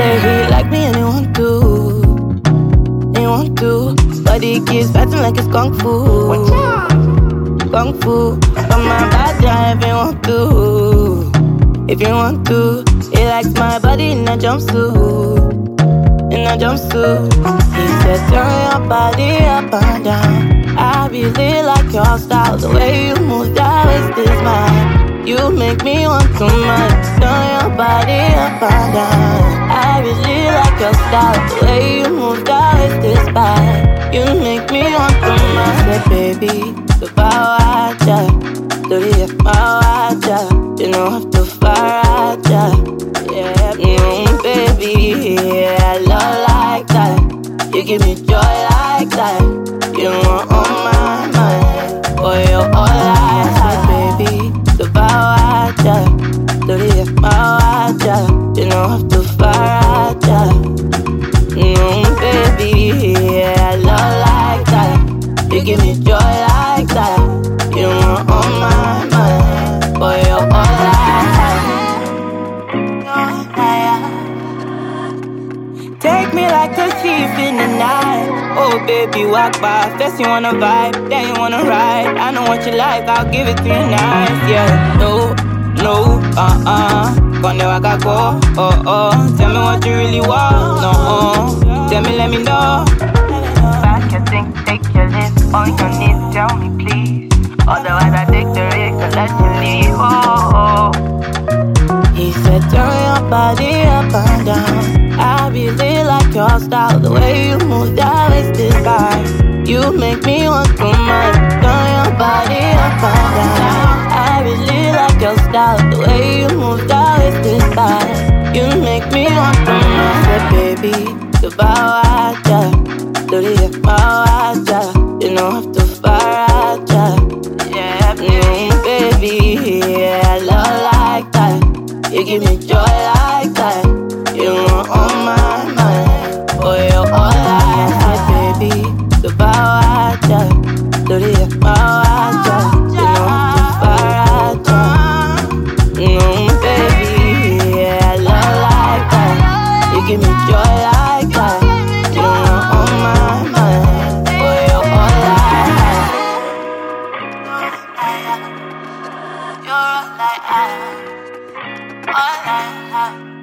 say he like me and he want to. He want to. But he keeps fighting like it's kung fu. Kung fu. But my bad guy if he want to. If you want to. He likes my body in a jumpsuit. In a jumpsuit. He said turn your body up and down. I really like your style. The way you move that waist is mine. You make me want to mind. Turn your body up and down. I really like your style. The way you move that waist is fine. You make me want to mind. Say baby, so bawaja. Do you bawaja? You know have to faraja. Yeah, baby, yeah, I love like that. You give me joy like that. You are on my mind. Boy, you're all I have, baby. So bawaja, do you bawaja? You know have to faraja. Baby, yeah, I love like that. You give me joy like that. You are on my mind. Boy, you're all I have. Take me like a thief in the night. Oh baby, walk by. First you wanna vibe, then you wanna ride. I know what you like, I'll give it to you nice. Yeah, no, Gonna waka go, tell me what you really want, no, tell me, let me know. Back your thing, take your list on your knees, tell me please. Otherwise I take the risk and let you leave, He said turn your body up and down. I really like your style. The way you move that waist is fine. You make me want to mind. Turn your body up and down. I really like your style. The way you move that waist is fine. You make me want to mind. Say baby, so bawaja. Do you bawaja? You know have to faraja. Yeah, baby, yeah, I love like that. You give me joy like that. You are on my mind. Boy, you're all I have, baby. So bawaja, do you bawaja? You know how to faraja. Baby, yeah, I love like that. You give me joy like that. You are on my mind. Boy, you're all I have. You're all I have. All I have.